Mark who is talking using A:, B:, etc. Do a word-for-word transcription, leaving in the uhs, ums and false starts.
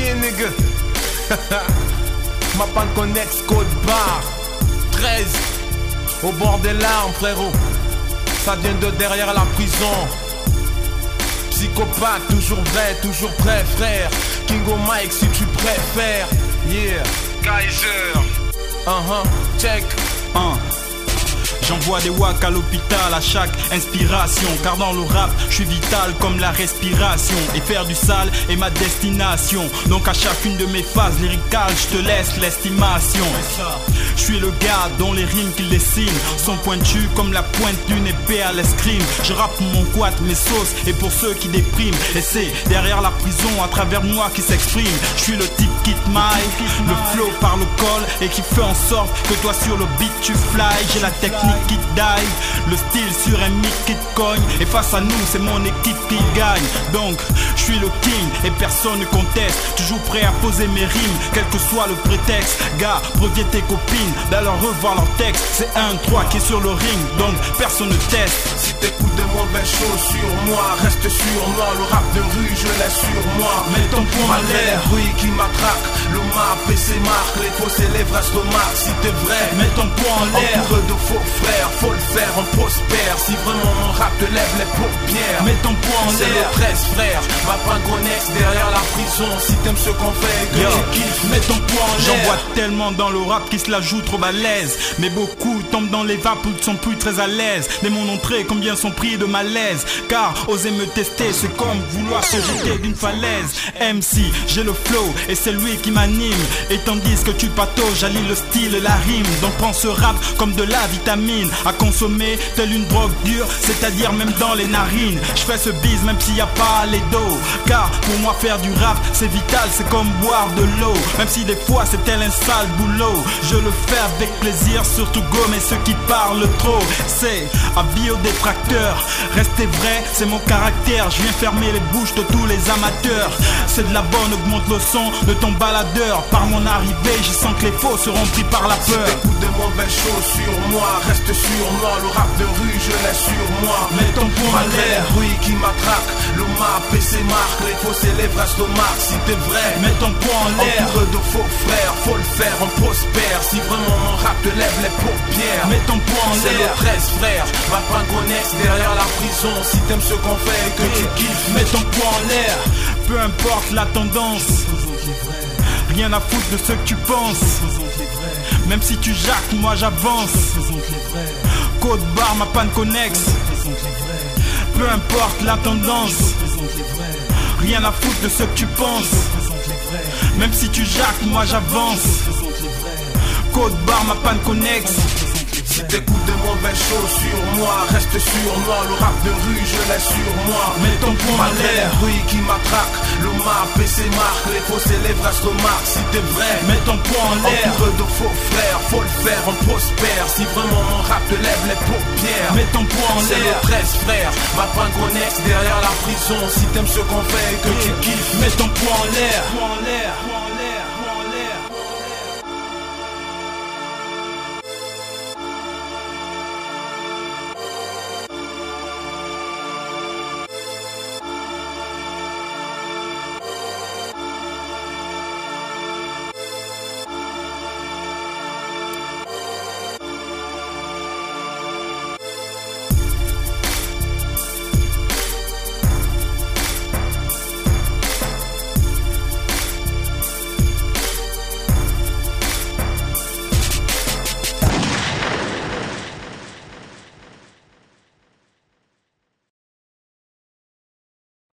A: yeah nigga. Ma panne connexe, code barre treize, au bord des larmes frérot. Ça vient de derrière la prison. Psychopathe, toujours vrai, toujours prêt frère. Kingo Mike si tu préfères. Yeah, Kaiser. Uh-huh, check.
B: Uh. J'envoie des wacks à l'hôpital à chaque inspiration. Car dans le rap, je suis vital comme la respiration. Et faire du sale est ma destination. Donc à chacune de mes phases lyricales, je te laisse l'estimation. Je suis le gars dont les rimes qu'il dessine sont pointues comme la pointe d'une épée à l'escrime. Je rappe pour mon quad, mes sauces et pour ceux qui dépriment. Et c'est derrière la prison, à travers moi qui s'exprime. Je suis le type qui te maille, le flow par le col et qui fait en sorte que toi sur le beat tu fly. J'ai la technique qui te dive, le style sur un mic qui te cogne. Et face à nous c'est mon équipe qui gagne. Donc je suis le king et personne ne conteste. Toujours prêt à poser mes rimes, quel que soit le prétexte. Gars, préviens tes copines d'aller revoir leur texte. C'est un trois qui est sur le ring, donc personne ne teste.
A: Si t'écoutes de mauvaises choses sur moi, reste sur moi. Le rap de rue je laisse sur moi.
B: Mets ton poing en l'air,
A: bruit qui m'attraque. Le map et ses marques, les fausses élèves restent remarques. Si t'es vrai,
B: mets ton poing en l'air.
A: Entouré de faux frères, faut le faire, on prospère. Si vraiment mon rap te lève les paupières,
B: mets ton poing en l'air.
A: C'est le treize frère, ma pangonex derrière la prison. Si t'aimes ce qu'on fait, que
B: Yo,
A: tu kiffes,
B: mets ton poing en l'air. J'en vois tellement dans le rap qui se la joue trop balèze. Mais beaucoup tombent dans les vapes ou ne sont plus très à l'aise. Dès mon entrée, combien sont pris de malaise. Car oser me tester, c'est comme vouloir se jeter d'une falaise. M C, j'ai le flow et c'est lui qui m'anime. Et tandis que tu patauges, j'allie le style et la rime. Donc prends ce rap comme de la vitamine à consommer telle une drogue dure, c'est-à-dire même dans les narines. Je fais ce bise même s'il n'y a pas les dos. Car pour moi faire du rap c'est vital, c'est comme boire de l'eau. Même si des fois c'est tel un sale boulot, je le fais avec plaisir, surtout gommer ceux qui parlent trop. C'est avis aux détracteurs, restez vrai, c'est mon caractère. Je viens fermer les bouches de tous les amateurs. C'est de la bonne, augmente le son de ton baladeur. Par mon arrivée, je sens que les faux seront pris par la peur.
A: Si t'écoutes de mauvaises choses sur moi, reste sur moi. Le rap de rue, je laisse sur moi.
B: Mets ton poing en l'air,
A: bruit qui m'attraque. Le map et ses marques, les fausses élèves restent remarques. Si t'es vrai,
B: mets ton poing en l'air.
A: Entouré de faux frères, faut le faire, on prospère. Si vraiment mon rap te lève les paupières,
B: mets ton poing en l'air.
A: C'est le treize frère, ma pangonex derrière la prison. Si t'aimes ce qu'on fait, que tu kiffes,
B: mets ton poing en l'air. Peu importe la tendance, rien à foutre de ce que tu penses. Même si tu jacques, moi j'avance. Code barre, ma panne connexe. Peu importe la tendance, rien à foutre de ce que tu penses. Même si tu jacques, moi j'avance. Code barre, ma panne connexe.
A: Si t'écoutes de mauvaises choses sur moi, reste sur moi. Le rap de rue, je laisse sur moi.
B: Mets ton poing en l'air,
A: bruit qui m'attraque. Le map et ses marques, les fausses élèves restent remarques. Si t'es vrai,
B: mets ton poing en l'air.
A: Entouré de faux frères, faut le faire, on prospère. Si vraiment mon rap te lève les paupières,
B: mets ton poing en l'air.
A: C'est le treize frère, ma pangonex derrière la prison. Si t'aimes ce qu'on fait, que tu kiffes,
B: mets ton poing en l'air.